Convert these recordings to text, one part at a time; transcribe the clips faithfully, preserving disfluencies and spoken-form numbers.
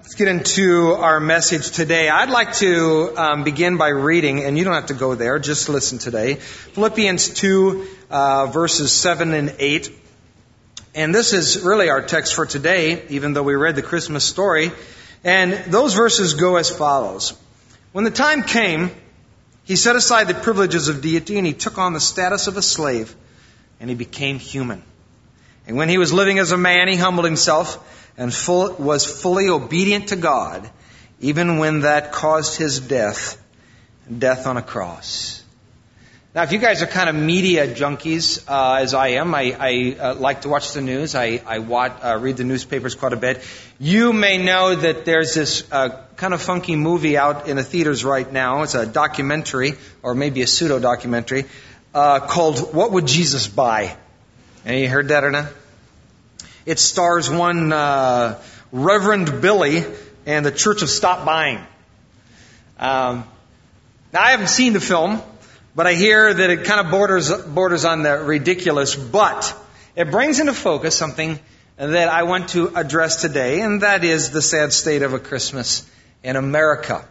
Let's get into our message today. I'd like to um, begin by reading, and you don't have to go there, just listen today. Philippians two, uh, verses seven and eight. And this is really our text for today, even though we read the Christmas story. And those verses go as follows. When the time came, he set aside the privileges of deity, and he took on the status of a slave, and he became human. And when he was living as a man, he humbled himself and full, was fully obedient to God, even when that caused his death, death on a cross. Now, if you guys are kind of media junkies, uh, as I am, I, I uh, like to watch the news. I, I watch, uh, read the newspapers quite a bit. You may know that there's this uh, kind of funky movie out in the theaters right now. It's a documentary, or maybe a pseudo-documentary, uh, called What Would Jesus Buy? Any heard that or not? It stars one uh, Reverend Billy and the Church of Stop Buying. Um, now, I haven't seen the film, but I hear that it kind of borders borders on the ridiculous. But it brings into focus something that I want to address today, and that is the sad state of a Christmas in America.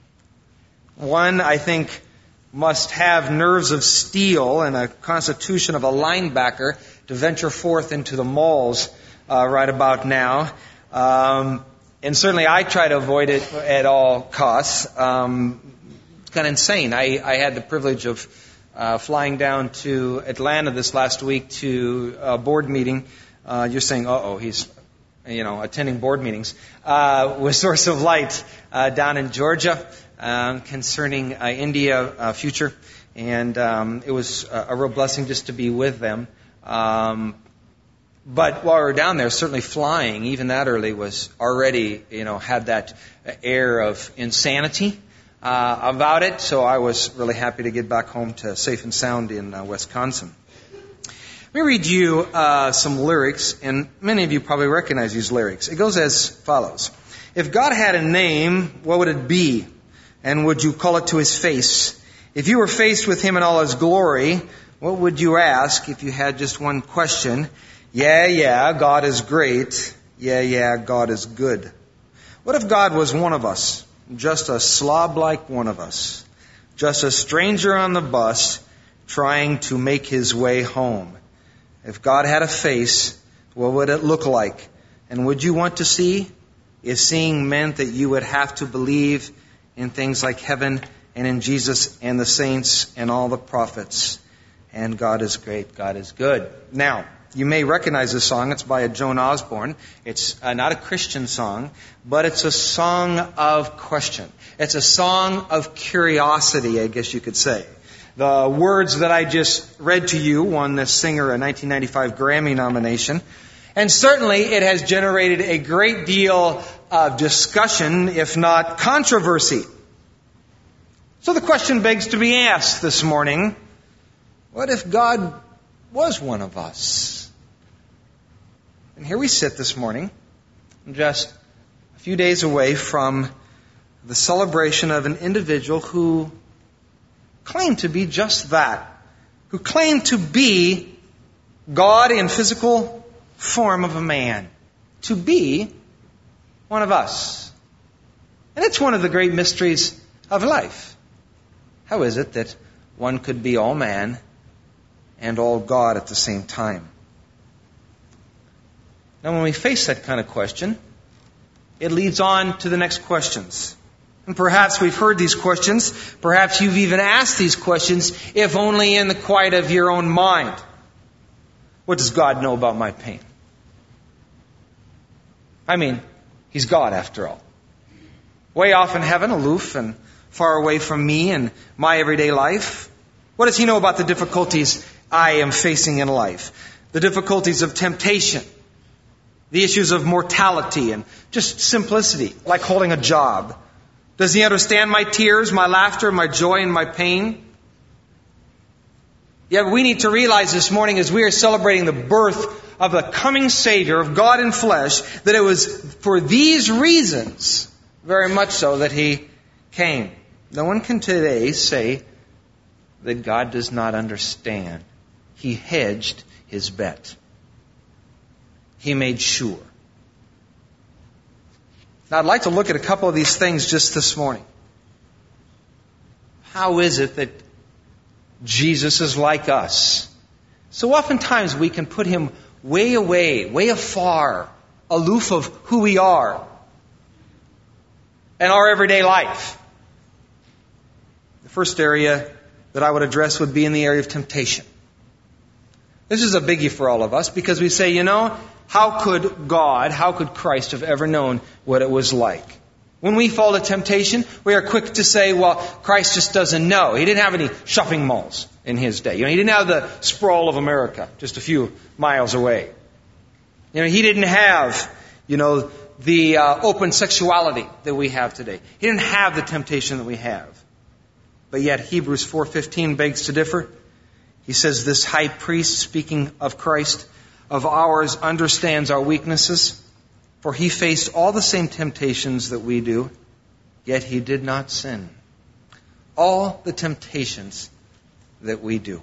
One, I think, must have nerves of steel and a constitution of a linebacker to venture forth into the malls uh, right about now. Um, and certainly I try to avoid it at all costs. Um, it's kind of insane. I, I had the privilege of uh, flying down to Atlanta this last week to a board meeting. Uh, you're saying, uh-oh, he's, you know, attending board meetings. Uh, with Source of Light uh, down in Georgia uh, concerning uh, India uh, future. And um, it was a, a real blessing just to be with them. Um, but while we were down there, certainly flying, even that early, was already, you know, had that air of insanity uh, about it. So I was really happy to get back home to safe and sound in uh, Wisconsin. Let me read you uh, some lyrics, and many of you probably recognize these lyrics. It goes as follows. If God had a name, what would it be? And would you call it to his face? If you were faced with him in all his glory, what would you ask if you had just one question? Yeah, yeah, God is great. Yeah, yeah, God is good. What if God was one of us? Just a slob like one of us. Just a stranger on the bus trying to make his way home. If God had a face, what would it look like? And would you want to see? If seeing meant that you would have to believe in things like heaven and in Jesus and the saints and all the prophets. And God is great, God is good. Now, you may recognize this song. It's by a Joan Osborne. It's uh, not a Christian song, but it's a song of question. It's a song of curiosity, I guess you could say. The words that I just read to you won the singer a nineteen ninety-five Grammy nomination. And certainly it has generated a great deal of discussion, if not controversy. So the question begs to be asked this morning, what if God was one of us? And here we sit this morning, just a few days away from the celebration of an individual who claimed to be just that, who claimed to be God in physical form of a man, to be one of us. And it's one of the great mysteries of life. How is it that one could be all man and all God at the same time? Now, when we face that kind of question, it leads on to the next questions. And perhaps we've heard these questions. Perhaps you've even asked these questions, if only in the quiet of your own mind. What does God know about my pain? I mean, He's God after all. Way off in heaven, aloof and far away from me and my everyday life. What does He know about the difficulties I am facing in life? The difficulties of temptation. The issues of mortality and just simplicity, like holding a job. Does He understand my tears, my laughter, my joy, and my pain? Yet we need to realize this morning as we are celebrating the birth of the coming Savior, of God in flesh, that it was for these reasons, very much so, that He came. No one can today say that God does not understand. He hedged His bet. He made sure. Now, I'd like to look at a couple of these things just this morning. How is it that Jesus is like us? So oftentimes we can put him way away, way afar, aloof of who we are and our everyday life. The first area that I would address would be in the area of temptation. This is a biggie for all of us because we say, you know, how could God, how could Christ have ever known what it was like? When we fall to temptation, we are quick to say, well, Christ just doesn't know. He didn't have any shopping malls in his day. You know, he didn't have the sprawl of America just a few miles away. You know, he didn't have, you know, the uh, open sexuality that we have today. He didn't have the temptation that we have. But yet Hebrews four fifteen begs to differ. He says, this high priest, speaking of Christ, of ours, understands our weaknesses, for he faced all the same temptations that we do, yet he did not sin. All the temptations that we do.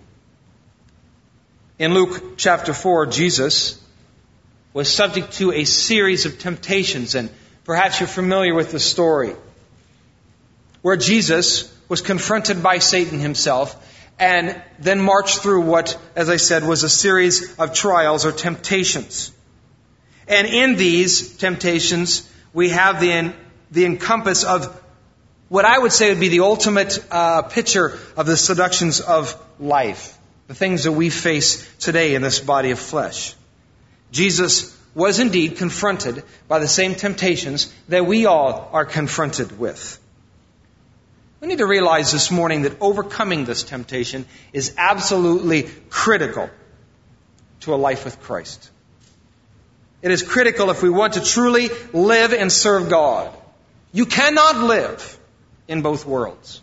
In Luke chapter four, Jesus was subject to a series of temptations, and perhaps you're familiar with the story, where Jesus was confronted by Satan himself and then marched through what, as I said, was a series of trials or temptations. And in these temptations, we have the, the encompass of what I would say would be the ultimate uh, picture of the seductions of life, the things that we face today in this body of flesh. Jesus was indeed confronted by the same temptations that we all are confronted with. We need to realize this morning that overcoming this temptation is absolutely critical to a life with Christ. It is critical if we want to truly live and serve God. You cannot live in both worlds.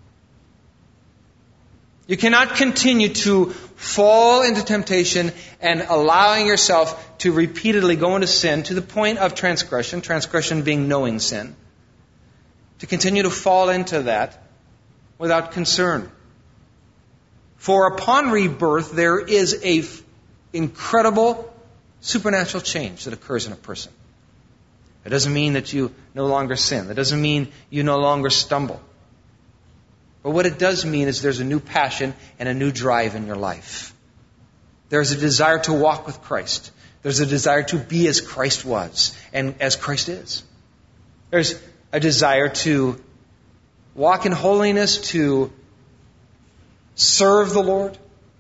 You cannot continue to fall into temptation and allowing yourself to repeatedly go into sin to the point of transgression, transgression being knowing sin, to continue to fall into that without concern. For upon rebirth, there is a incredible supernatural change that occurs in a person. It doesn't mean that you no longer sin. It doesn't mean you no longer stumble. But what it does mean is there's a new passion and a new drive in your life. There's a desire to walk with Christ. There's a desire to be as Christ was and as Christ is. There's a desire to walk in holiness, to serve the Lord.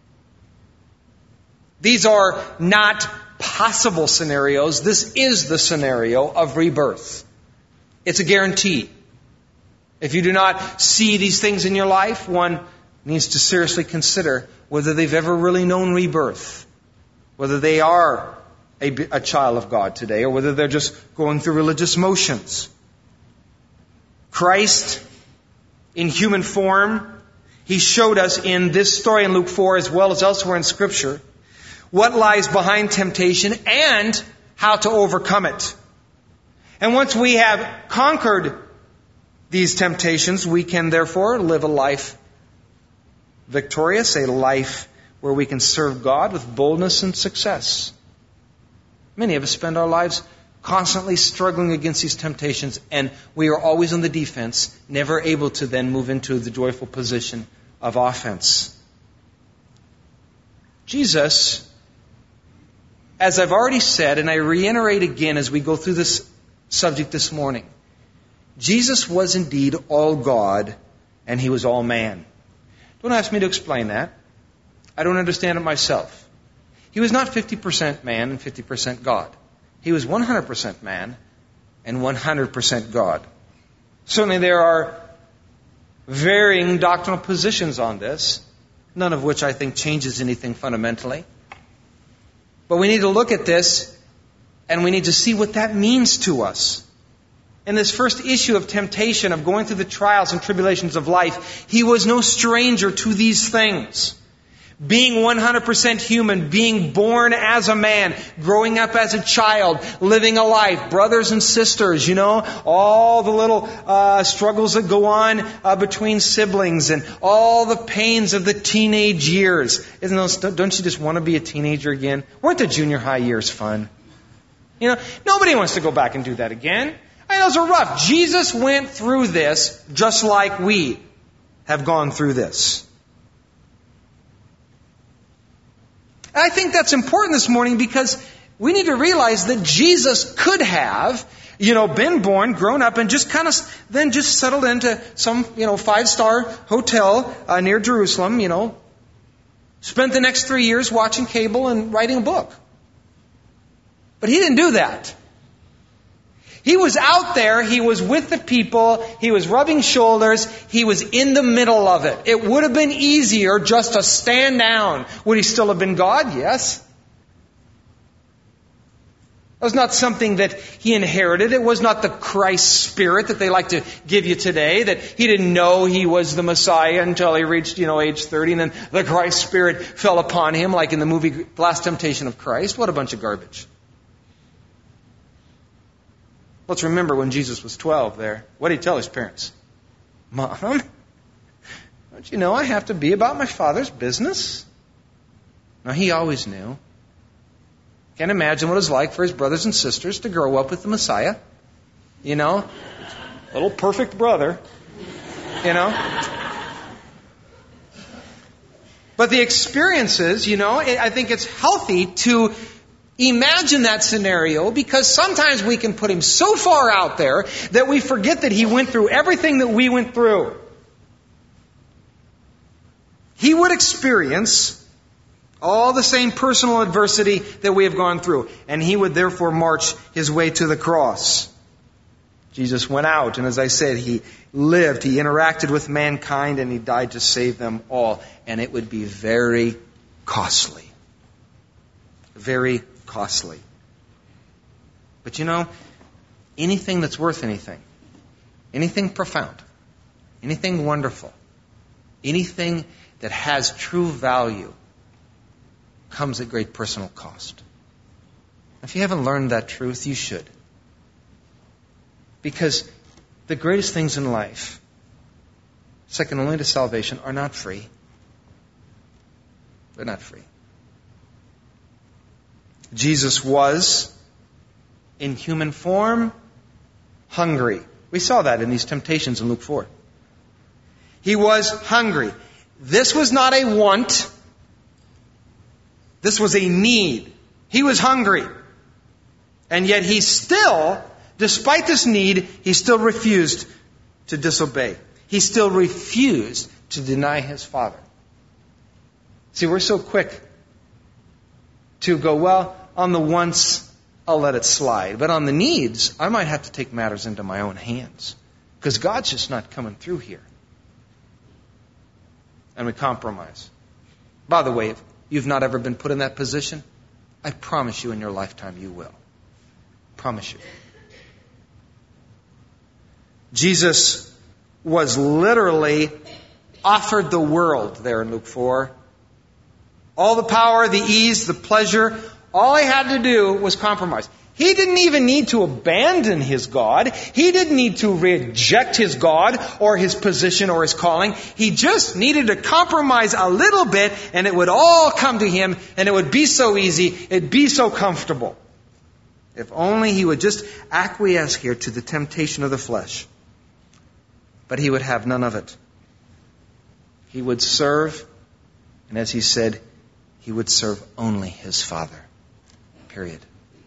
These are not possible scenarios. This is the scenario of rebirth. It's a guarantee. If you do not see these things in your life, one needs to seriously consider whether they've ever really known rebirth, whether they are a, a child of God today, or whether they're just going through religious motions. Christ, in human form, He showed us in this story in Luke four, as well as elsewhere in Scripture, what lies behind temptation and how to overcome it. And once we have conquered these temptations, we can therefore live a life victorious, a life where we can serve God with boldness and success. Many of us spend our lives constantly struggling against these temptations, and we are always on the defense, never able to then move into the joyful position of offense. Jesus, as I've already said, and I reiterate again as we go through this subject this morning, Jesus was indeed all God, and He was all man. Don't ask me to explain that. I don't understand it myself. He was not fifty percent man and fifty percent God. He was one hundred percent man and one hundred percent God. Certainly there are varying doctrinal positions on this, none of which I think changes anything fundamentally. But we need to look at this, and we need to see what that means to us. In this first issue of temptation, of going through the trials and tribulations of life, He was no stranger to these things. Being one hundred percent human, being born as a man, growing up as a child, living a life, brothers and sisters, you know, all the little uh, struggles that go on uh, between siblings and all the pains of the teenage years. Isn't those, don't you just want to be a teenager again? Weren't the junior high years fun? You know, nobody wants to go back and do that again. I know those are rough. Jesus went through this just like we have gone through this. And I think that's important this morning because we need to realize that Jesus could have, you know, been born, grown up, and just kind of then just settled into some, you know, five-star hotel uh, near Jerusalem, you know, spent the next three years watching cable and writing a book. But he didn't do that. He was out there, he was with the people, he was rubbing shoulders, he was in the middle of it. It would have been easier just to stand down. Would he still have been God? Yes. It was not something that he inherited. It was not the Christ spirit that they like to give you today, that he didn't know he was the Messiah until he reached, you know, age thirty, and then the Christ spirit fell upon him, like in the movie Last Temptation of Christ. What a bunch of garbage. Let's remember when Jesus was twelve there. What did he tell his parents? Mom, don't you know I have to be about my Father's business? Now, he always knew. Can't imagine what it was like for his brothers and sisters to grow up with the Messiah. You know, little perfect brother. You know. But the experiences, you know, I think it's healthy to imagine that scenario, because sometimes we can put him so far out there that we forget that he went through everything that we went through. He would experience all the same personal adversity that we have gone through, and he would therefore march his way to the cross. Jesus went out, and as I said, he lived, he interacted with mankind, and he died to save them all. And it would be very costly. Very costly. But you know, anything that's worth anything, anything profound, anything wonderful, anything that has true value comes at great personal cost. If you haven't learned that truth, you should. Because the greatest things in life, second only to salvation, are not free. They're not free. Jesus was, in human form, hungry. We saw that in these temptations in Luke four. He was hungry. This was not a want. This was a need. He was hungry. And yet he still, despite this need, he still refused to disobey. He still refused to deny his Father. See, we're so quick to go, well, on the wants, I'll let it slide. But on the needs, I might have to take matters into my own hands. Because God's just not coming through here. And we compromise. By the way, if you've not ever been put in that position, I promise you in your lifetime you will. Promise you. Jesus was literally offered the world there in Luke four. All the power, the ease, the pleasure, all he had to do was compromise. He didn't even need to abandon his God. He didn't need to reject his God or his position or his calling. He just needed to compromise a little bit, and it would all come to him, and it would be so easy, it'd be so comfortable. If only he would just acquiesce here to the temptation of the flesh. But he would have none of it. He would serve, and as he said, he would serve only his Father. Period.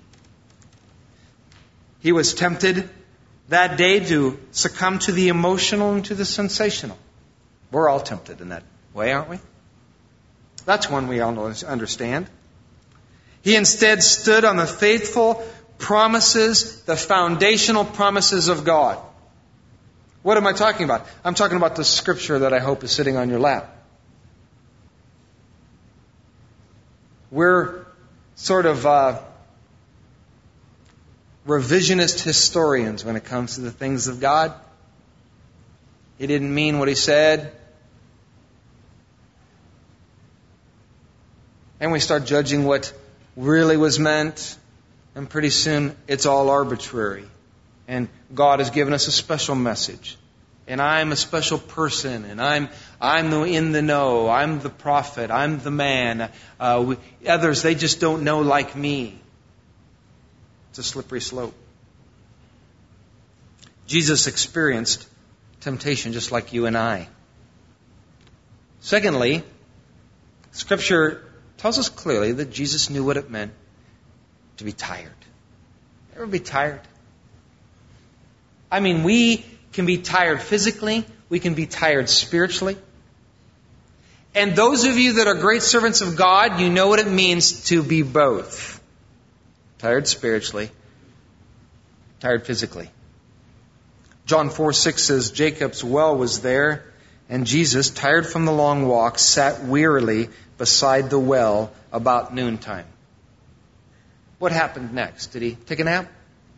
He was tempted that day to succumb to the emotional and to the sensational. We're all tempted in that way, aren't we? That's one we all understand. He instead stood on the faithful promises, the foundational promises of God. What am I talking about? I'm talking about the scripture that I hope is sitting on your lap. We're sort of uh, revisionist historians when it comes to the things of God. He didn't mean what he said. And we start judging what really was meant. And pretty soon it's all arbitrary. And God has given us a special message. And I'm a special person. And I'm I'm the, in the know. I'm the prophet. I'm the man. Uh, we, others, they just don't know like me. It's a slippery slope. Jesus experienced temptation just like you and I. Secondly, Scripture tells us clearly that Jesus knew what it meant to be tired. Ever be tired? I mean, we can be tired physically. We can be tired spiritually. And those of you that are great servants of God, you know what it means to be both. Tired spiritually, tired physically. John four six says, Jacob's well was there, and Jesus, tired from the long walk, sat wearily beside the well about noontime. What happened next? Did he take a nap?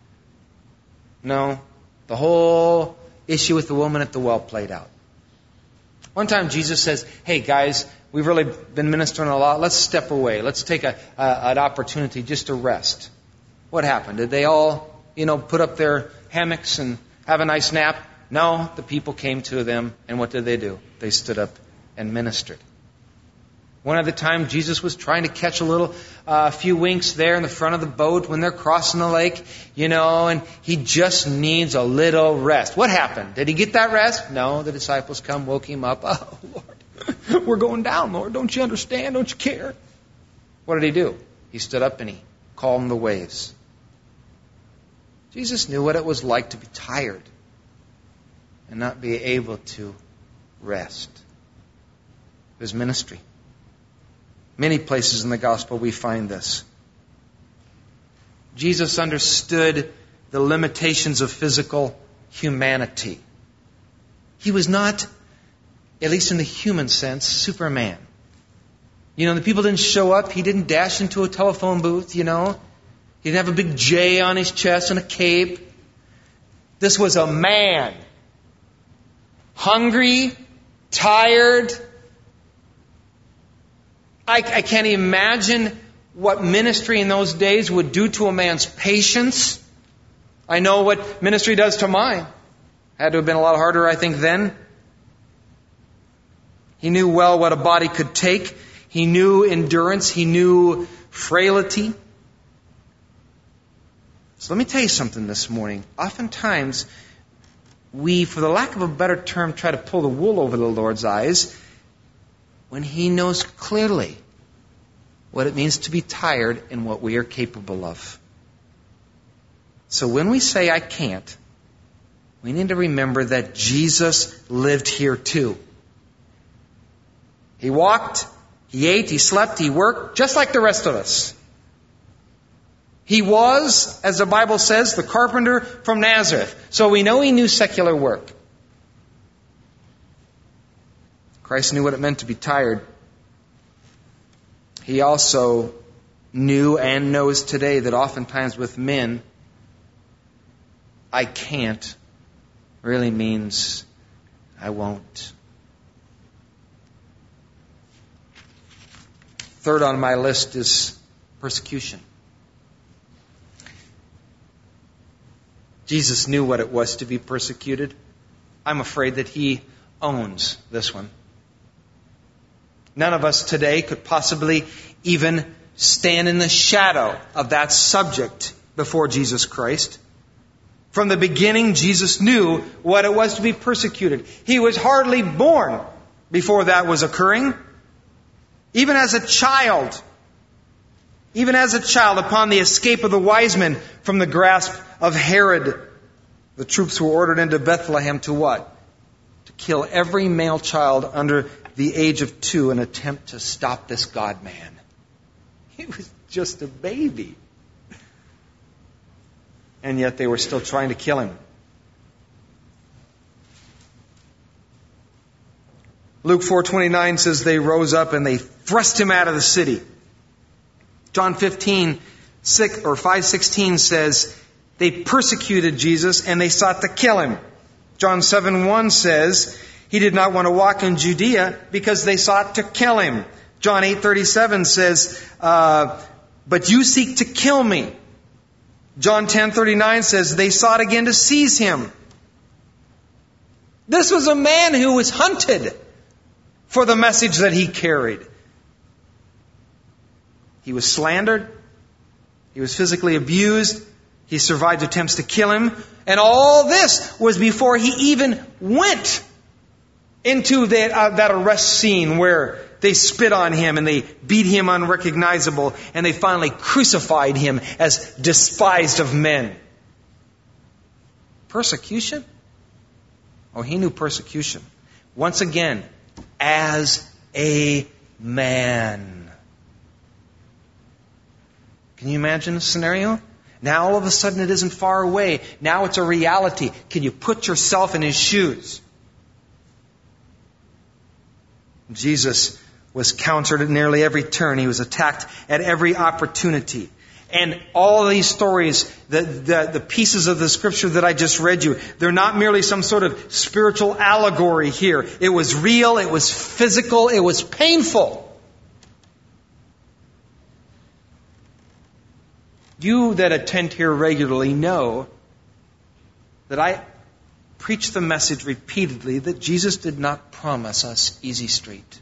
No. The whole issue with the woman at the well played out. One time Jesus says, hey guys, we've really been ministering a lot. Let's step away. Let's take a, a, an opportunity just to rest. What happened? Did they all, you know, put up their hammocks and have a nice nap? No, the people came to them, and what did they do? They stood up and ministered. One other time, Jesus was trying to catch a little, uh, few winks there in the front of the boat when they're crossing the lake, you know, and he just needs a little rest. What happened? Did he get that rest? No, the disciples come, woke him up. Oh, Lord, we're going down, Lord. Don't you understand? Don't you care? What did he do? He stood up and he calmed the waves. Jesus knew what it was like to be tired and not be able to rest. His ministry. Many places in the gospel we find this. Jesus understood the limitations of physical humanity. He was not, at least in the human sense, Superman. You know, the people didn't show up. He didn't dash into a telephone booth, you know. He didn't have a big J on his chest and a cape. This was a man. Hungry, tired. I, I can't imagine what ministry in those days would do to a man's patience. I know what ministry does to mine. Had to have been a lot harder, I think, then. He knew well what a body could take. He knew endurance. He knew frailty. So let me tell you something this morning. Oftentimes, we, for the lack of a better term, try to pull the wool over the Lord's eyes when He knows clearly what it means to be tired and what we are capable of. So when we say, I can't, we need to remember that Jesus lived here too. He walked, He ate, He slept, He worked, just like the rest of us. He was, as the Bible says, the carpenter from Nazareth. So we know He knew secular work. Christ knew what it meant to be tired. He also knew and knows today that oftentimes with men, I can't really means I won't. Third on my list is persecution. Jesus knew what it was to be persecuted. I'm afraid that He owns this one. None of us today could possibly even stand in the shadow of that subject before Jesus Christ. From the beginning, Jesus knew what it was to be persecuted. He was hardly born before that was occurring. Even as a child, even as a child, upon the escape of the wise men from the grasp of Herod, the troops were ordered into Bethlehem to what? To kill every male child under the age of two in an attempt to stop this God-man. He was just a baby. And yet they were still trying to kill Him. Luke four twenty-nine says they rose up and they thrust Him out of the city. John fifteen, six, or five sixteen says they persecuted Jesus and they sought to kill Him. John seven one says He did not want to walk in Judea because they sought to kill Him. John eight thirty-seven says, uh, but you seek to kill me. John ten thirty-nine says they sought again to seize Him. This was a man who was hunted for the message that He carried. He was slandered. He was physically abused. He survived attempts to kill him. And all this was before he even went into that, uh, that arrest scene where they spit on him and they beat him unrecognizable and they finally crucified him as despised of men. Persecution? Oh, he knew persecution. Once again, as a man. Can you imagine the scenario? Now all of a sudden it isn't far away. Now it's a reality. Can you put yourself in his shoes? Jesus was countered at nearly every turn. He was attacked at every opportunity. And all of these stories, the, the, the pieces of the scripture that I just read you, they're not merely some sort of spiritual allegory here. It was real, it was physical, it was painful. You that attend here regularly know that I preach the message repeatedly that Jesus did not promise us easy street.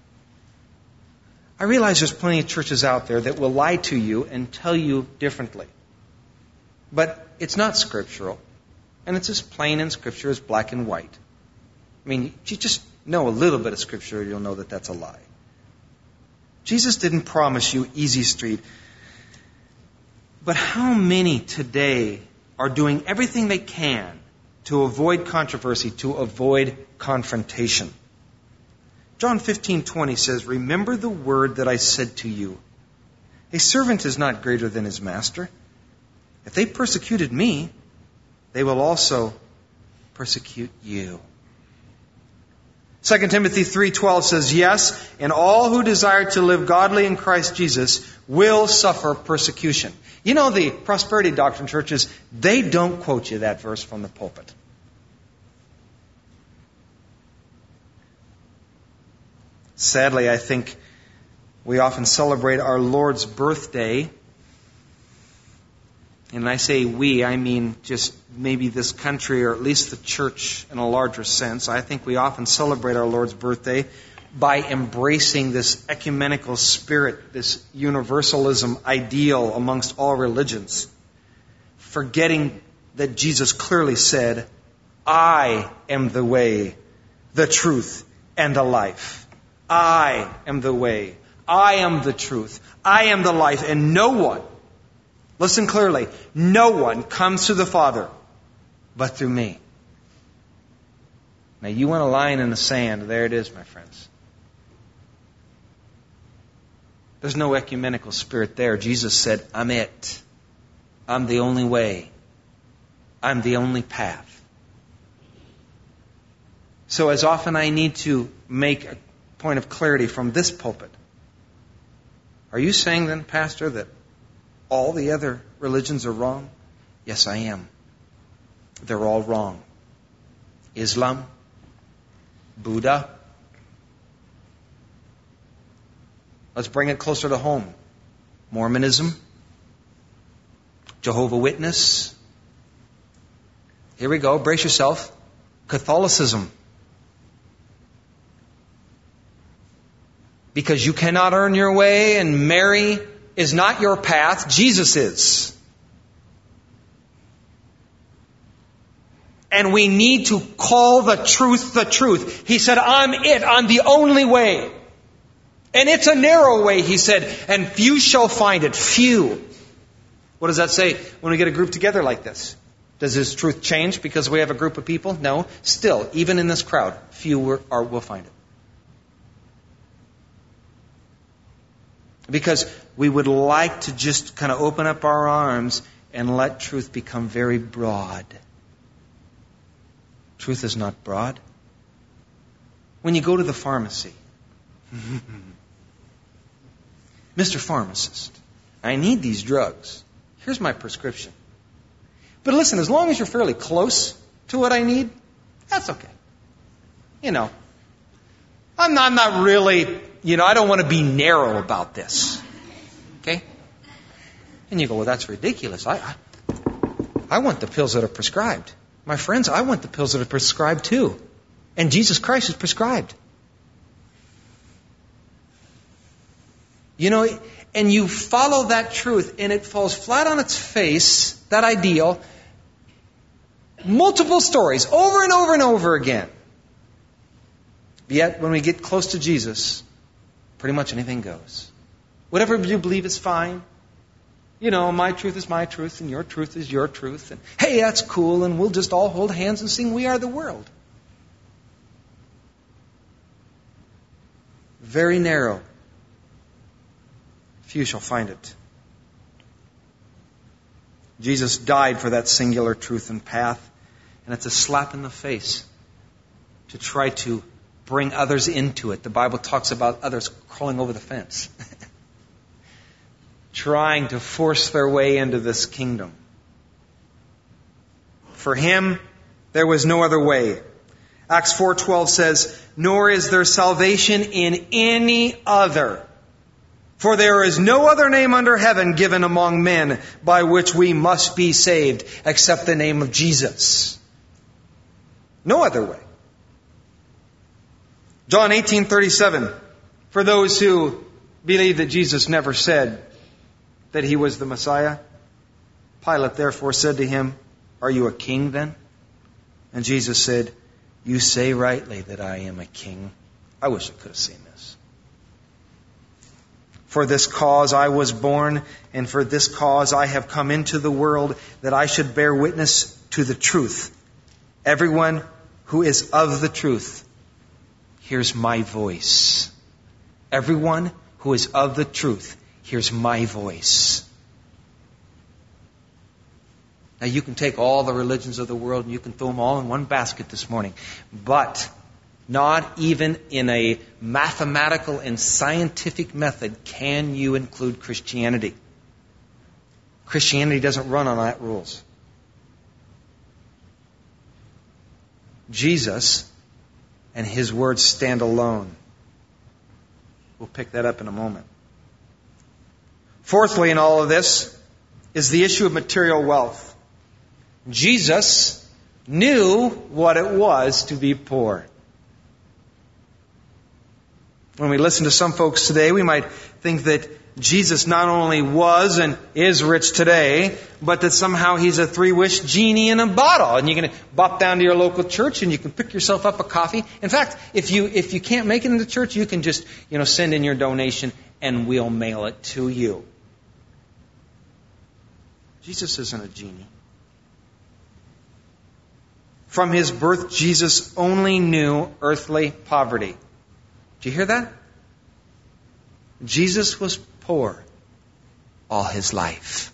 I realize there's plenty of churches out there that will lie to you and tell you differently. But it's not scriptural. And it's as plain in Scripture as black and white. I mean, you just know a little bit of Scripture, you'll know that that's a lie. Jesus didn't promise you easy street. But how many today are doing everything they can to avoid controversy, to avoid confrontation? John fifteen twenty says, "Remember the word that I said to you. A servant is not greater than his master. If they persecuted me, they will also persecute you." Second Timothy three twelve says, "Yes, and all who desire to live godly in Christ Jesus will suffer persecution." You know, the prosperity doctrine churches, they don't quote you that verse from the pulpit. Sadly, I think we often celebrate our Lord's birthday. And I say we, I mean just maybe this country or at least the church in a larger sense. I think we often celebrate our Lord's birthday by embracing this ecumenical spirit, this universalism ideal amongst all religions, forgetting that Jesus clearly said, "I am the way, the truth, and the life. I am the way. I am the truth. I am the life. And no one," listen clearly, "no one comes to the Father but through me." Now you want a line in the sand. There it is, my friends. There's no ecumenical spirit there. Jesus said, "I'm it. I'm the only way. I'm the only path." So as often I need to make a point of clarity from this pulpit. Are you saying then, Pastor, that all the other religions are wrong? Yes, I am. They're all wrong. Islam, Buddha. Let's bring it closer to home. Mormonism, Jehovah's Witness. Here we go. Brace yourself. Catholicism. Because you cannot earn your way and Mary is not your path. Jesus is. And we need to call the truth the truth. He said, "I'm it. I'm the only way." And it's a narrow way, he said, and few shall find it. Few. What does that say when we get a group together like this? Does his truth change because we have a group of people? No. Still, even in this crowd, few are, will find it. Because we would like to just kind of open up our arms and let truth become very broad. Truth is not broad. When you go to the pharmacy, "Mister Pharmacist, I need these drugs. Here's my prescription. But listen, as long as you're fairly close to what I need, that's okay. You know, I'm not, I'm not really, you know, I don't want to be narrow about this." Okay? And you go, "Well, that's ridiculous. I, I, I want the pills that are prescribed. My friends, I want the pills that are prescribed too. And Jesus Christ is prescribed." You know, and you follow that truth and it falls flat on its face, that ideal, multiple stories, over and over and over again. Yet, when we get close to Jesus, pretty much anything goes. Whatever you believe is fine. You know, my truth is my truth and your truth is your truth. And hey, that's cool, and we'll just all hold hands and sing We Are the World. Very narrow. Few shall find it. Jesus died for that singular truth and path, and it's a slap in the face to try to bring others into it. The Bible talks about others crawling over the fence, trying to force their way into this kingdom. For him, there was no other way. Acts four twelve says, "Nor is there salvation in any other. For there is no other name under heaven given among men by which we must be saved except the name of Jesus." No other way. John eighteen thirty-seven. For those who believe that Jesus never said that he was the Messiah, Pilate therefore said to him, "Are you a king then?" And Jesus said, "You say rightly that I am a king." I wish I could have seen this. "For this cause I was born, and for this cause I have come into the world, that I should bear witness to the truth. Everyone who is of the truth hears my voice." Everyone who is of the truth hears my voice. Now you can take all the religions of the world and you can throw them all in one basket this morning. But not even in a mathematical and scientific method can you include Christianity. Christianity doesn't run on that rules. Jesus and his words stand alone. We'll pick that up in a moment. Fourthly, in all of this is the issue of material wealth. Jesus knew what it was to be poor. When we listen to some folks today, we might think that Jesus not only was and is rich today, but that somehow he's a three-wish genie in a bottle. And you can bop down to your local church and you can pick yourself up a coffee. In fact, if you if you can't make it into church, you can just, you know, send in your donation and we'll mail it to you. Jesus isn't a genie. From his birth, Jesus only knew earthly poverty. Do you hear that? Jesus was poor all his life.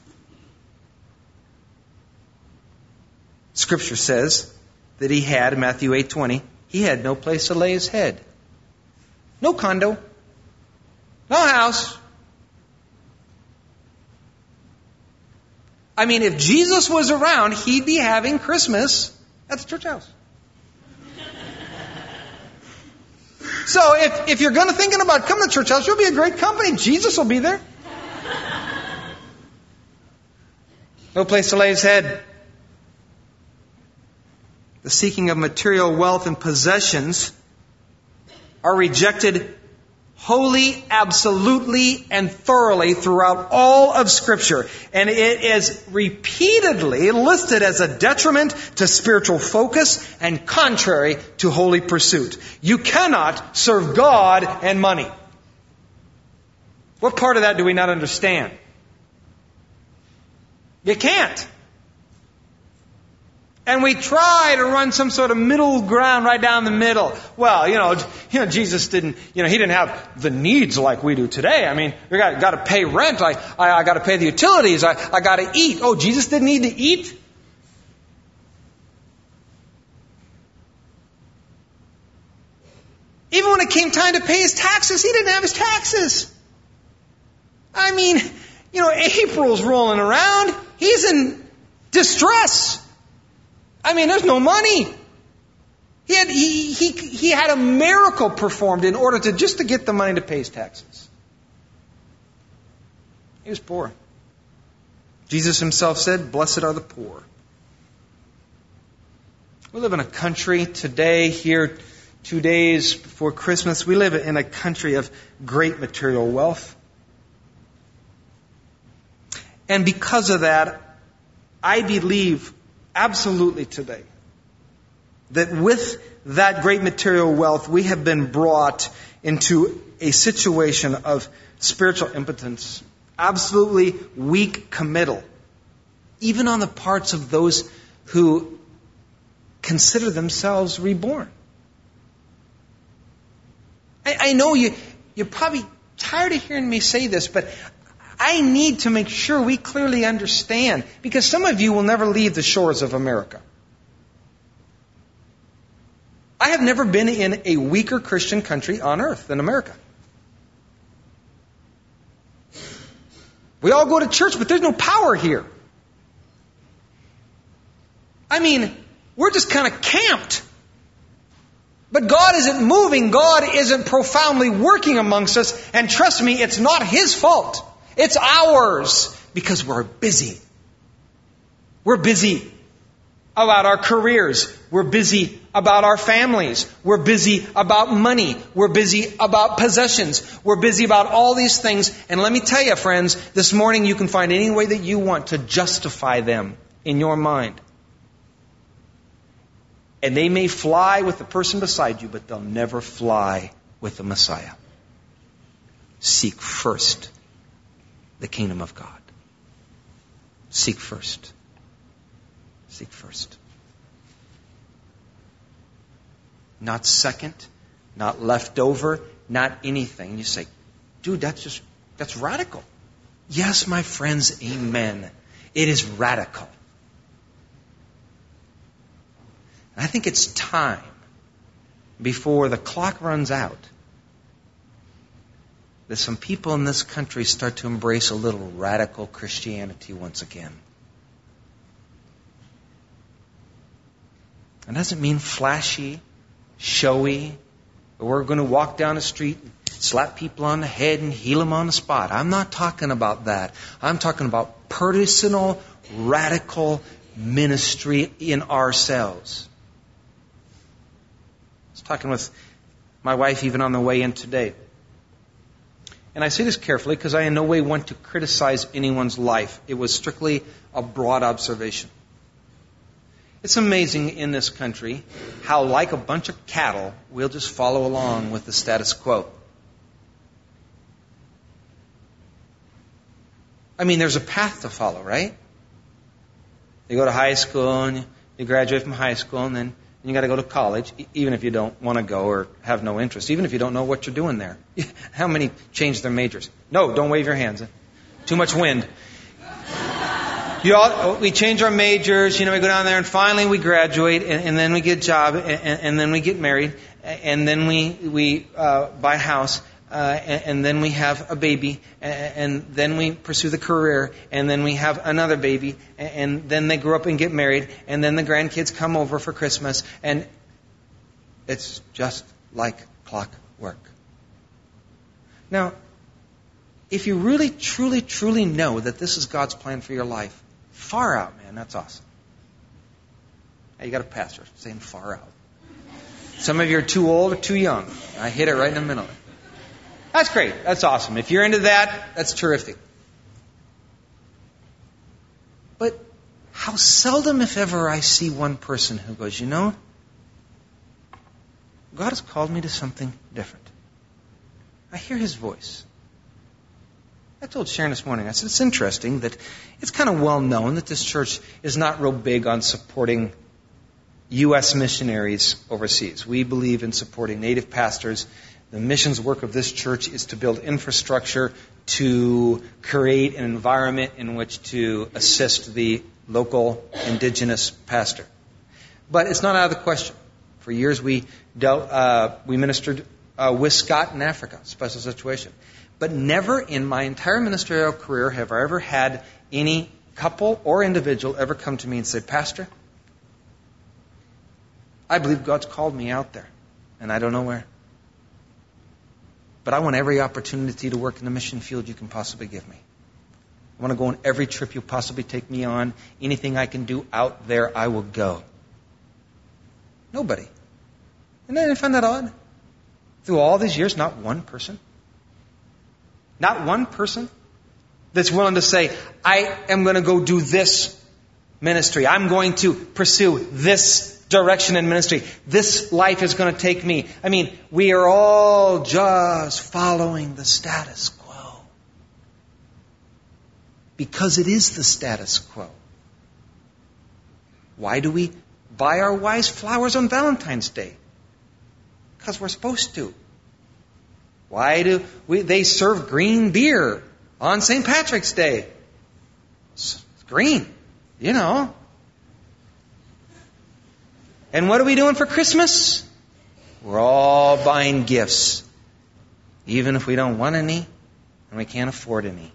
Scripture says that he had, Matthew eight twenty, he had no place to lay his head. No condo. No house. I mean, if Jesus was around, he'd be having Christmas at the church house. So if, if you're going to thinking about coming to church house, you'll be a great company. Jesus will be there. No place to lay his head. The seeking of material wealth and possessions are rejected wholly, absolutely, and thoroughly throughout all of Scripture. And it is repeatedly listed as a detriment to spiritual focus and contrary to holy pursuit. You cannot serve God and money. What part of that do we not understand? You can't. And we try to run some sort of middle ground right down the middle. Well, you know, you know, Jesus didn't, you know, he didn't have the needs like we do today. I mean, we got, got to pay rent. I, I, I got to pay the utilities. I, I got to eat. Oh, Jesus didn't need to eat? Even when it came time to pay his taxes, he didn't have his taxes. I mean, you know, April's rolling around. He's in distress. I mean, there's no money. He had, he, he, he had a miracle performed in order to just to get the money to pay his taxes. He was poor. Jesus himself said, "Blessed are the poor." We live in a country today, here two days before Christmas, we live in a country of great material wealth. And because of that, I believe absolutely today that with that great material wealth, we have been brought into a situation of spiritual impotence, absolutely weak committal, even on the parts of those who consider themselves reborn. I, I know you, you're probably tired of hearing me say this, but I need to make sure we clearly understand, because some of you will never leave the shores of America. I have never been in a weaker Christian country on earth than America. We all go to church, but there's no power here. I mean, we're just kind of camped. But God isn't moving. God isn't profoundly working amongst us. And trust me, it's not His fault. It's ours, because we're busy. We're busy about our careers. We're busy about our families. We're busy about money. We're busy about possessions. We're busy about all these things. And let me tell you, friends, this morning you can find any way that you want to justify them in your mind. And they may fly with the person beside you, but they'll never fly with the Messiah. Seek first the kingdom of God. Seek first. Seek first. Not second, not leftover, not anything. You say, dude, that's just, that's radical. Yes, my friends, amen. It is radical. I think it's time, before the clock runs out, that some people in this country start to embrace a little radical Christianity once again. It doesn't mean flashy, showy, or we're going to walk down the street and slap people on the head and heal them on the spot. I'm not talking about that. I'm talking about personal, radical ministry in ourselves. I was talking with my wife even on the way in today. And I say this carefully because I in no way want to criticize anyone's life. It was strictly a broad observation. It's amazing in this country how, like a bunch of cattle, we'll just follow along with the status quo. I mean, there's a path to follow, right? You go to high school and you graduate from high school, and then you got to go to college, even if you don't want to go or have no interest, even if you don't know what you're doing there. How many change their majors? No, don't wave your hands. Too much wind. You all, we change our majors, you know, we go down there, and finally we graduate, and, and then we get a job, and, and then we get married, and then we we uh, buy a house, uh, and, and then we have a baby, and, and then we pursue the career, and then we have another baby, and, and then they grow up and get married, and then the grandkids come over for Christmas, and it's just like clockwork. Now, if you really, truly, truly know that this is God's plan for your life, far out, man, that's awesome. Hey, you got a pastor saying far out. Some of you are too old or too young. I hit it right in the middle. That's great. That's awesome. If you're into that, that's terrific. But how seldom, if ever, I see one person who goes, you know, God has called me to something different. I hear His voice. I told Sharon this morning, I said, it's interesting that it's kind of well known that this church is not real big on supporting U S missionaries overseas. We believe in supporting native pastors. The missions work of this church is to build infrastructure to create an environment in which to assist the local indigenous pastor. But it's not out of the question. For years we dealt, uh, we ministered uh, with Scott in Africa, special situation. But never in my entire ministerial career have I ever had any couple or individual ever come to me and say, Pastor, I believe God's called me out there, and I don't know where. But I want every opportunity to work in the mission field you can possibly give me. I want to go on every trip you'll possibly take me on. Anything I can do out there, I will go. Nobody. And then I find that odd. Through all these years, not one person. Not one person. that's willing to say, I am going to go do this ministry. I'm going to pursue this direction in ministry. This life is going to take me. I mean, we are all just following the status quo. Because it is the status quo. Why do we buy our wives flowers on Valentine's Day? Because we're supposed to. Why do we, they serve green beer on Saint Patrick's Day? It's green, you know. And what are we doing for Christmas? We're all buying gifts, even if we don't want any and we can't afford any.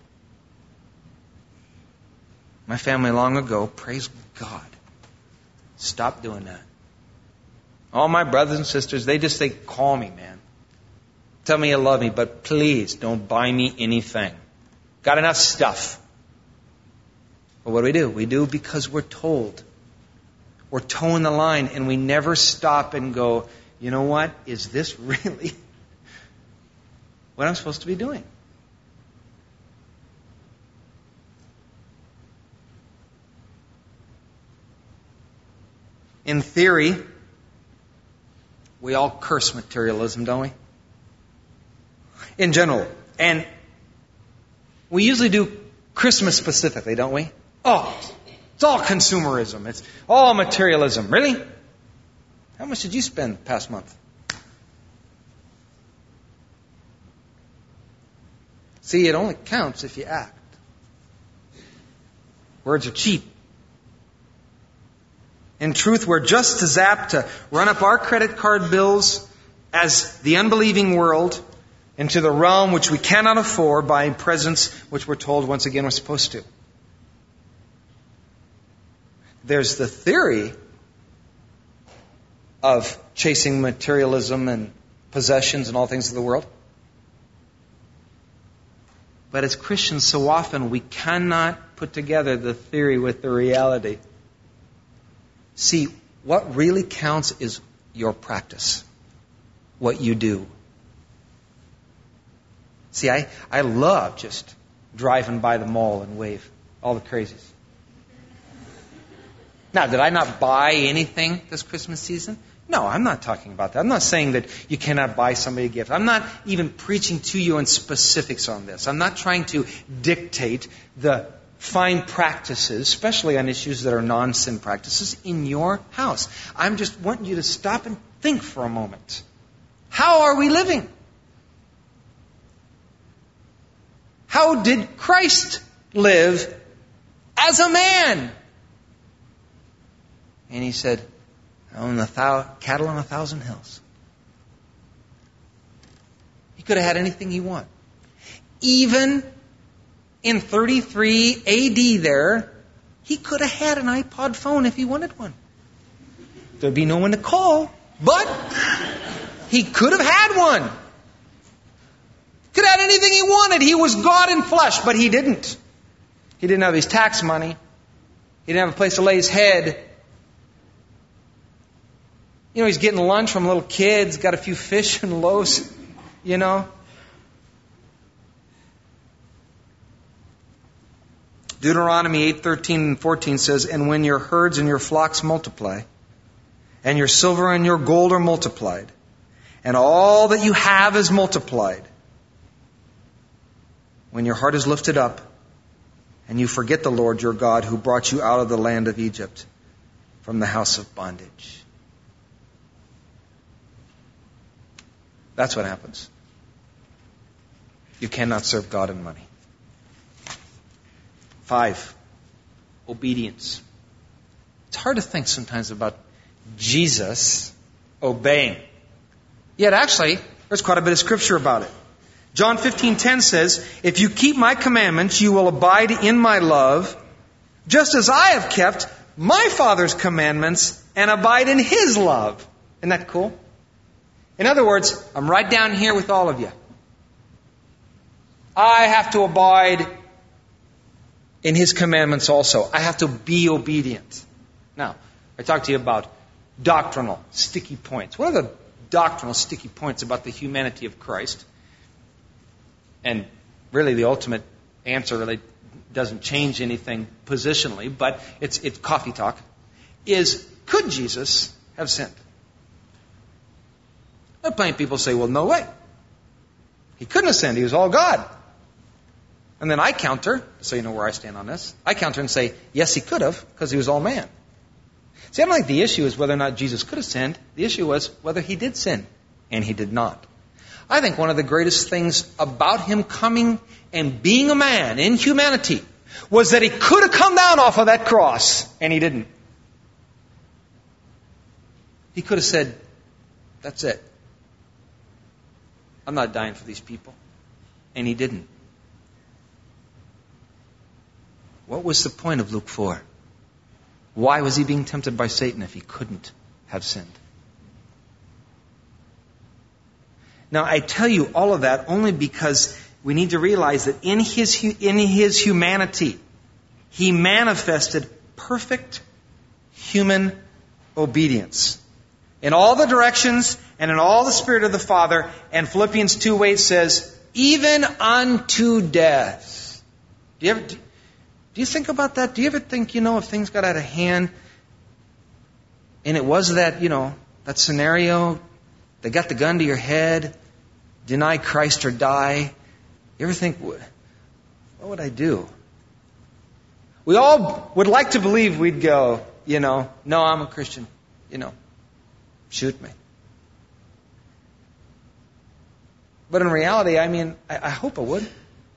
My family long ago, praise God, stopped doing that. All my brothers and sisters, they just say, call me, man. Tell me you love me, but please don't buy me anything. Got enough stuff. But what do we do? We do because we're told. We're towing the line, and we never stop and go, you know what? Is this really what I'm supposed to be doing? In theory, we all curse materialism, don't we? In general. And we usually do Christmas specifically, don't we? Oh, it's all consumerism. It's all materialism. Really? How much did you spend the past month? See, it only counts if you act. Words are cheap. In truth, we're just as apt to run up our credit card bills as the unbelieving world into the realm which we cannot afford, buying presents which we're told once again we're supposed to. There's the theory of chasing materialism and possessions and all things of the world. But as Christians, so often we cannot put together the theory with the reality. See, what really counts is your practice, what you do. See, I, I love just driving by the mall and wave all the crazies. Now, did I not buy anything this Christmas season? No, I'm not talking about that. I'm not saying that you cannot buy somebody a gift. I'm not even preaching to you in specifics on this. I'm not trying to dictate the fine practices, especially on issues that are non-sin practices, in your house. I'm just wanting you to stop and think for a moment. How are we living? How did Christ live as a man? And he said, I own the thou- cattle on a thousand hills. He could have had anything he wanted. Even in thirty-three A D there, he could have had an iPod phone if he wanted one. There'd be no one to call, but he could have had one. Could have had anything he wanted. He was God in flesh, but he didn't. He didn't have his tax money. He didn't have a place to lay his head. You know, he's getting lunch from little kids, got a few fish and loaves, you know. Deuteronomy eight thirteen and fourteen says, and when your herds and your flocks multiply, and your silver and your gold are multiplied, and all that you have is multiplied, when your heart is lifted up, and you forget the Lord your God who brought you out of the land of Egypt from the house of bondage. That's what happens. You cannot serve God and money. Five, obedience. It's hard to think sometimes about Jesus obeying. Yet actually, there's quite a bit of scripture about it. John fifteen ten says, if you keep my commandments, you will abide in my love, just as I have kept my Father's commandments and abide in his love. Isn't that cool? In other words, I'm right down here with all of you. I have to abide in his commandments also. I have to be obedient. Now, I talked to you about doctrinal sticky points. What are the doctrinal sticky points about the humanity of Christ? And really the ultimate answer really doesn't change anything positionally, but it's, it's coffee talk, is could Jesus have sinned? Now, plenty of people say, well, no way. He couldn't have sinned. He was all God. And then I counter, so you know where I stand on this, I counter and say, yes, he could have, because he was all man. See, I don't think the issue is whether or not Jesus could have sinned. The issue was whether he did sin, and he did not. I think one of the greatest things about him coming and being a man in humanity was that he could have come down off of that cross, and he didn't. He could have said, that's it. I'm not dying for these people. And he didn't. What was the point of Luke four? Why was he being tempted by Satan if he couldn't have sinned? Now, I tell you all of that only because we need to realize that in his, in his humanity, he manifested perfect human obedience. In all the directions and in all the Spirit of the Father. And Philippians two eight says, even unto death. Do you ever, do, do you think about that? Do you ever think, you know, if things got out of hand and it was that, you know, that scenario, they got the gun to your head, deny Christ or die. You ever think, what would I do? We all would like to believe we'd go, you know, no, I'm a Christian, you know, shoot me. But in reality, I mean, I, I hope I would.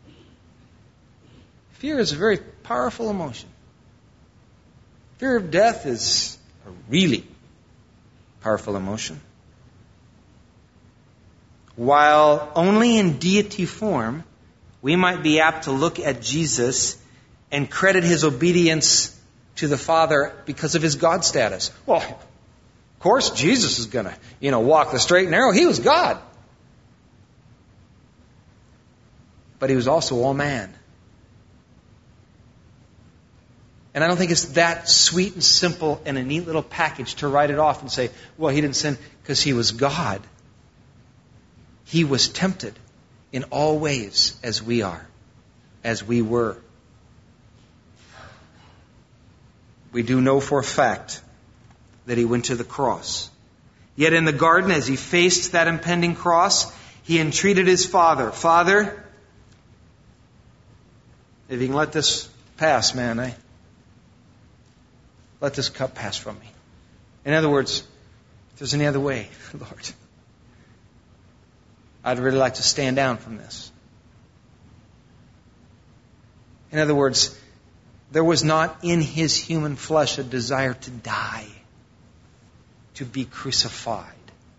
Fear is a very powerful emotion. Fear of death is a really powerful emotion. While only in deity form, we might be apt to look at Jesus and credit his obedience to the Father because of his God status. Well, of course, Jesus is going to, you know, walk the straight and narrow. He was God. But he was also all man. And I don't think it's that sweet and simple and a neat little package to write it off and say, well, he didn't sin because he was God. He was tempted in all ways as we are, as we were. We do know for a fact that he went to the cross. Yet in the garden, as he faced that impending cross, he entreated his Father, Father, if you can let this pass, man, I let this cup pass from me. In other words, if there's any other way, Lord, I'd really like to stand down from this. In other words, there was not in his human flesh a desire to die, to be crucified.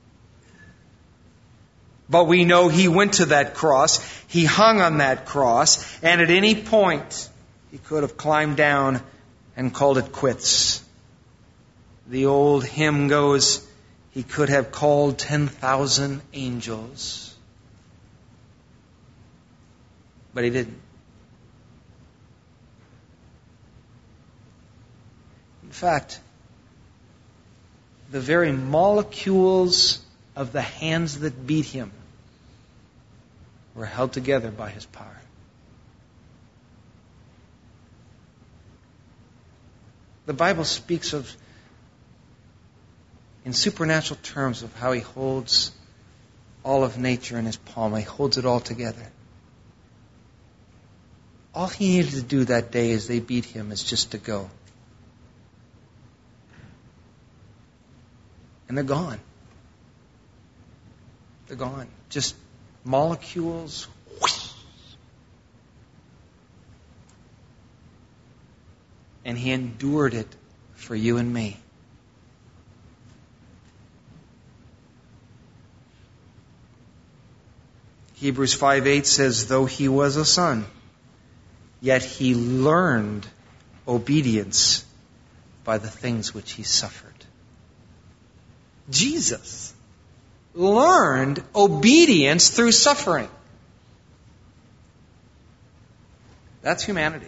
But we know he went to that cross, he hung on that cross, and at any point he could have climbed down and called it quits. The old hymn goes, he could have called ten thousand angels. But he didn't. In fact, the very molecules of the hands that beat him were held together by his power. The Bible speaks of, in supernatural terms, of how he holds all of nature in his palm. He holds it all together. All he needed to do that day as they beat him is just to go. And they're gone. They're gone. Just molecules. And he endured it for you and me. Hebrews five eight says, though he was a son, yet he learned obedience by the things which he suffered. Jesus learned obedience through suffering. That's humanity.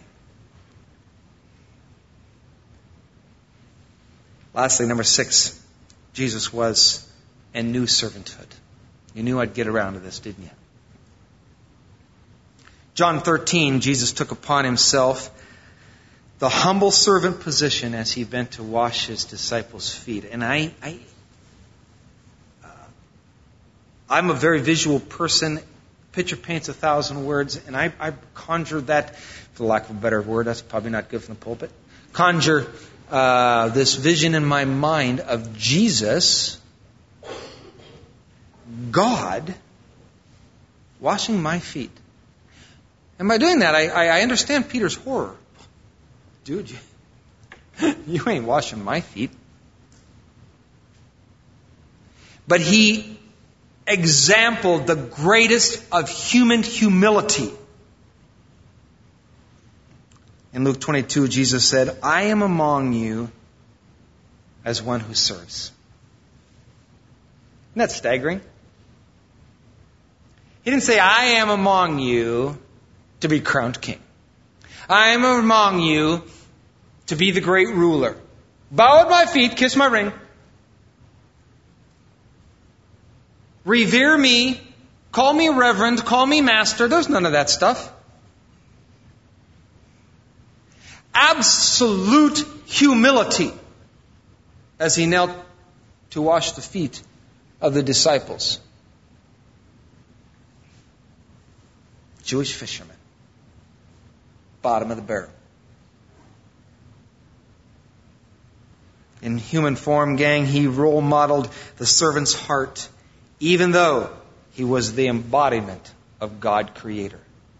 Lastly, number six, Jesus was and knew servanthood. You knew I'd get around to this, didn't you? John thirteen, Jesus took upon himself the humble servant position as he bent to wash his disciples' feet. And I, I, uh, I'm a very visual person. Picture paints a thousand words, and I, I conjure that, for lack of a better word, that's probably not good from the pulpit, conjure uh, this vision in my mind of Jesus, God, washing my feet. And by doing that, I, I understand Peter's horror. Dude, you, you ain't washing my feet. But he exampled the greatest of human humility. In Luke twenty-two, Jesus said, I am among you as one who serves. Isn't that staggering? He didn't say, I am among you to be crowned king. I am among you to be the great ruler. Bow at my feet, kiss my ring. Revere me, call me reverend, call me master. There's none of that stuff. Absolute humility as he knelt to wash the feet of the disciples. Jewish fishermen. Bottom of the barrel. In human form, gang, he role modeled the servant's heart, even though he was the embodiment of God Creator.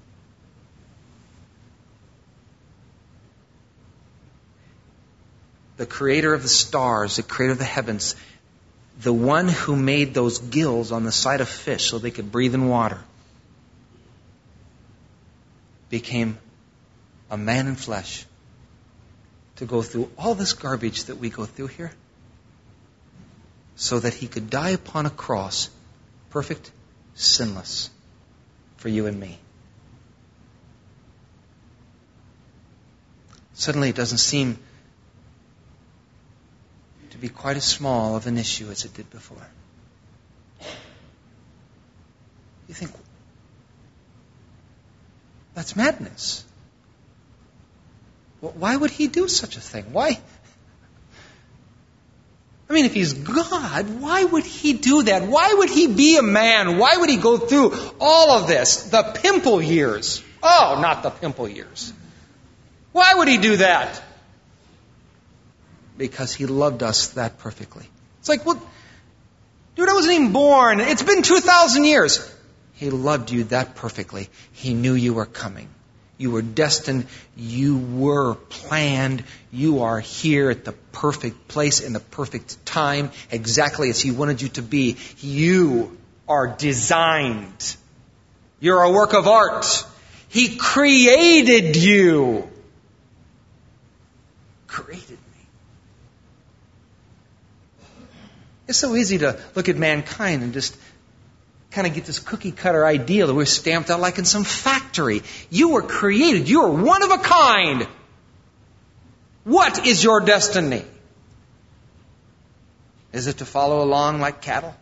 The creator of the stars, the creator of the heavens, the one who made those gills on the side of fish so they could breathe in water, became a man in flesh to go through all this garbage that we go through here so that he could die upon a cross, perfect, sinless, for you and me. Suddenly it doesn't seem to be quite as small of an issue as it did before. You think, that's madness. Well, why would he do such a thing? Why? I mean, if he's God, why would he do that? Why would he be a man? Why would he go through all of this? The pimple years. Oh, not the pimple years. Why would he do that? Because he loved us that perfectly. It's like, well, dude, I wasn't even born. It's been two thousand years. He loved you that perfectly. He knew you were coming. You were destined. You were planned. You are here at the perfect place in the perfect time, exactly as he wanted you to be. You are designed. You're a work of art. He created you. Created me. It's so easy to look at mankind and just kind of get this cookie cutter ideal that we're stamped out like in some factory. You were created. You are one of a kind. What is your destiny? Is it to follow along like cattle?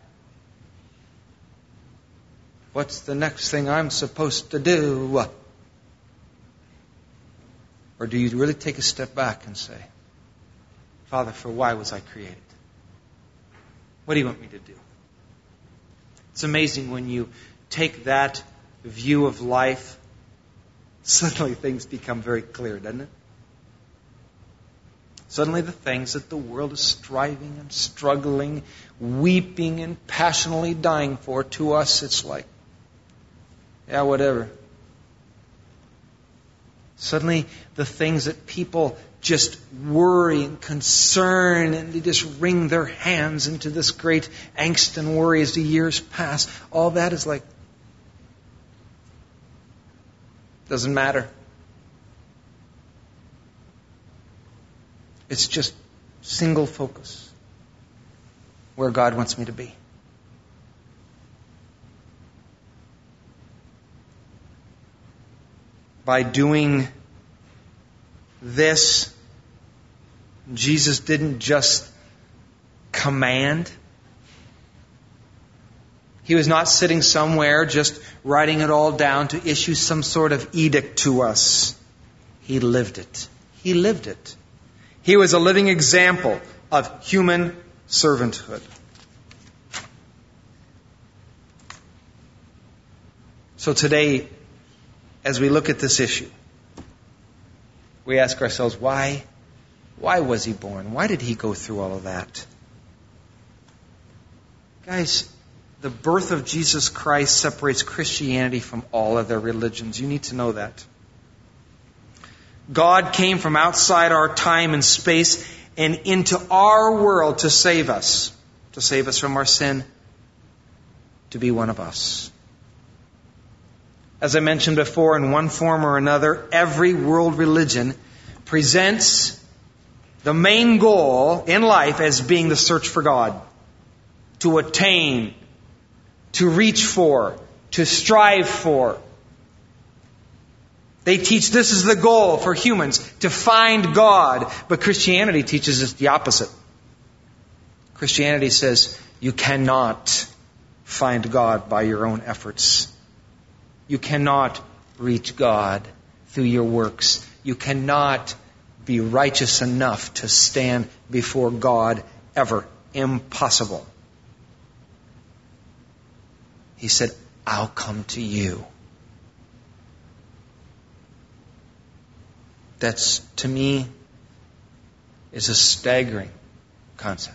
What's the next thing I'm supposed to do? Or do you really take a step back and say, Father, for why was I created? What do you want me to do? It's amazing when you take that view of life, suddenly things become very clear, doesn't it? Suddenly the things that the world is striving and struggling, weeping and passionately dying for, to us it's like, yeah, whatever. Suddenly the things that people just worry and concern and they just wring their hands into this great angst and worry as the years pass, all that is like, doesn't matter. It's just single focus where God wants me to be. By doing this, Jesus didn't just command. He was not sitting somewhere just writing it all down to issue some sort of edict to us. He lived it. He lived it. He was a living example of human servanthood. So today, as we look at this issue, we ask ourselves, why, why was he born? Why did he go through all of that? Guys, the birth of Jesus Christ separates Christianity from all other religions. You need to know that. God came from outside our time and space and into our world to save us, to save us from our sin, to be one of us. As I mentioned before, in one form or another, every world religion presents the main goal in life as being the search for God, to attain, to reach for, to strive for. They teach this is the goal for humans, to find God. But Christianity teaches us the opposite. Christianity says you cannot find God by your own efforts. You cannot reach God through your works. You cannot be righteous enough to stand before God ever. Impossible. He said, I'll come to you. That's, to me, is a staggering concept.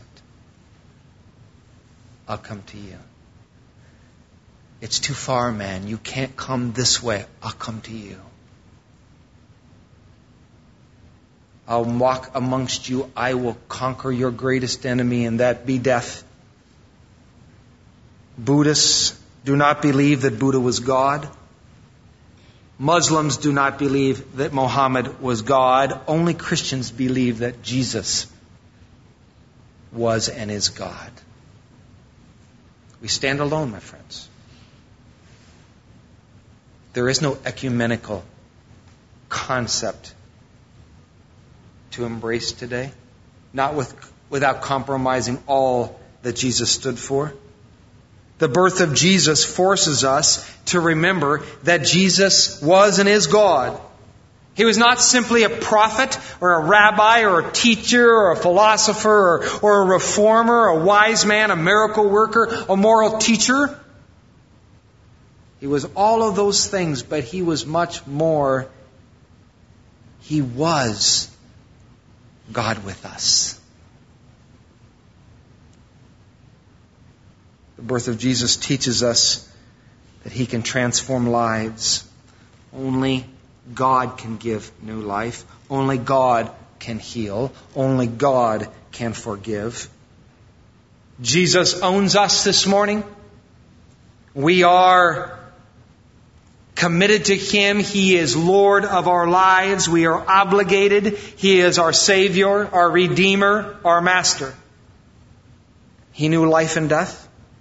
I'll come to you. It's too far, man. You can't come this way. I'll come to you. I'll walk amongst you. I will conquer your greatest enemy, and that be death. Buddhists do not believe that Buddha was God. Muslims do not believe that Muhammad was God. Only Christians believe that Jesus was and is God. We stand alone, my friends. There is no ecumenical concept to embrace today, not with, without compromising all that Jesus stood for. The birth of Jesus forces us to remember that Jesus was and is God. He was not simply a prophet or a rabbi or a teacher or a philosopher or, or a reformer, a wise man, a miracle worker, a moral teacher. He was all of those things, but he was much more. He was God with us. The birth of Jesus teaches us that he can transform lives. Only God can give new life. Only God can heal. Only God can forgive. Jesus owns us this morning. We are committed to him. He is Lord of our lives. We are obligated. He is our Savior, our Redeemer, our Master. He knew life and death.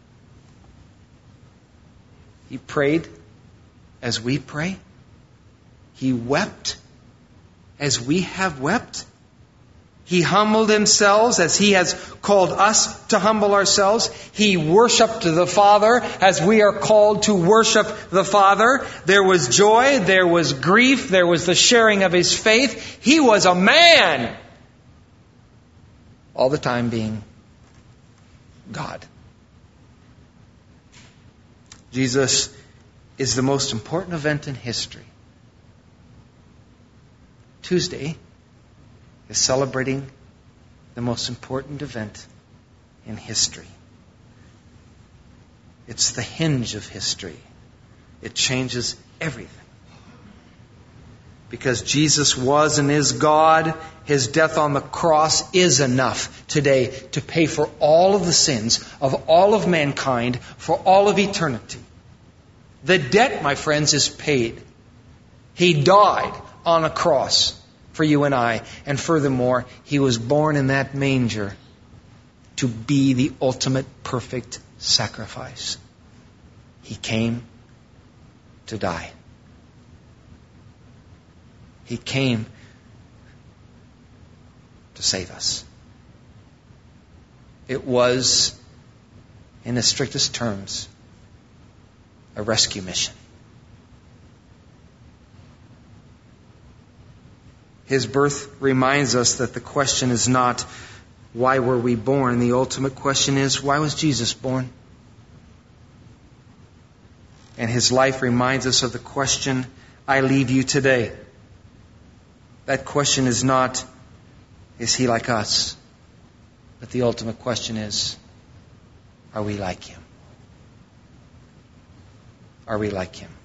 He prayed as we pray. He wept as we have wept. He humbled himself as he has called us to humble ourselves. He worshiped the Father as we are called to worship the Father. There was joy, there was grief, there was the sharing of his faith. He was a man, all the time being God. Jesus is the most important event in history. Tuesday is celebrating the most important event in history. It's the hinge of history. It changes everything. Because Jesus was and is God, his death on the cross is enough today to pay for all of the sins of all of mankind for all of eternity. The debt, my friends, is paid. He died on a cross for you and I. And furthermore, he was born in that manger to be the ultimate perfect sacrifice. He came to die. He came to save us. It was, in the strictest terms, a rescue mission. His birth reminds us that the question is not, why were we born? The ultimate question is, why was Jesus born? And his life reminds us of the question, I leave you today. That question is not, is he like us? But the ultimate question is, are we like him? Are we like him?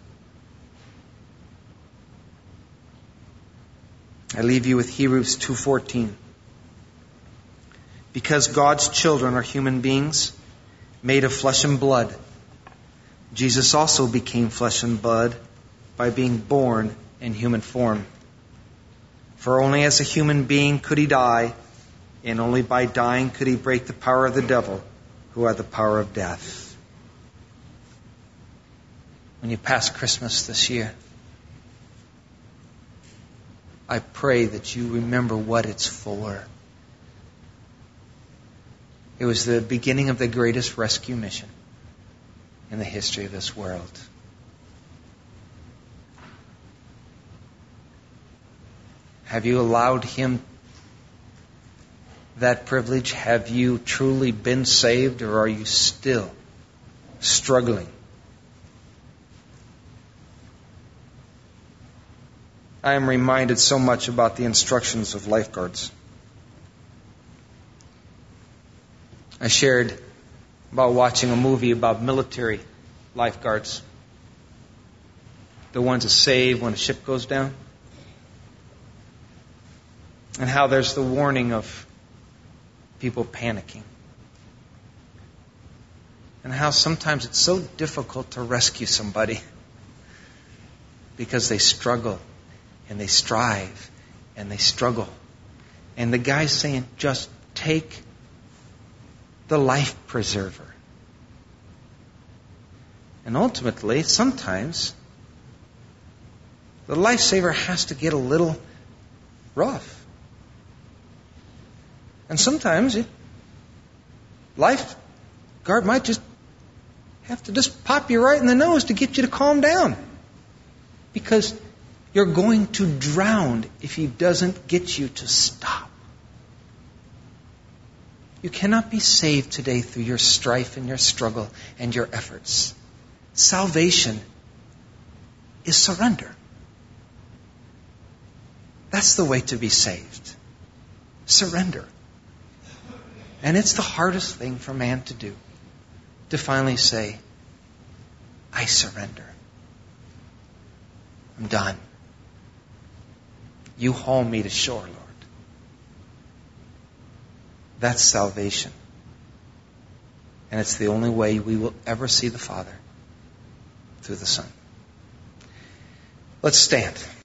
I leave you with Hebrews two fourteen. Because God's children are human beings, made of flesh and blood, Jesus also became flesh and blood by being born in human form. For only as a human being could he die, and only by dying could he break the power of the devil, who had the power of death. When you pass Christmas this year, I pray that you remember what it's for. It was the beginning of the greatest rescue mission in the history of this world. Have you allowed him that privilege? Have you truly been saved, or are you still struggling? I am reminded so much about the instructions of lifeguards. I shared about watching a movie about military lifeguards, the ones that save when a ship goes down, and how there's the warning of people panicking, and how sometimes it's so difficult to rescue somebody because they struggle and they strive and they struggle. And the guy's saying, just take the life preserver. And ultimately, sometimes the lifesaver has to get a little rough. And sometimes it, lifeguard might just have to just pop you right in the nose to get you to calm down. Because you're going to drown if he doesn't get you to stop. You cannot be saved today through your strife and your struggle and your efforts. Salvation is surrender. That's the way to be saved. Surrender. And it's the hardest thing for man to do. To finally say, I surrender. I'm done. You haul me to shore, Lord. That's salvation. And it's the only way we will ever see the Father, through the Son. Let's stand.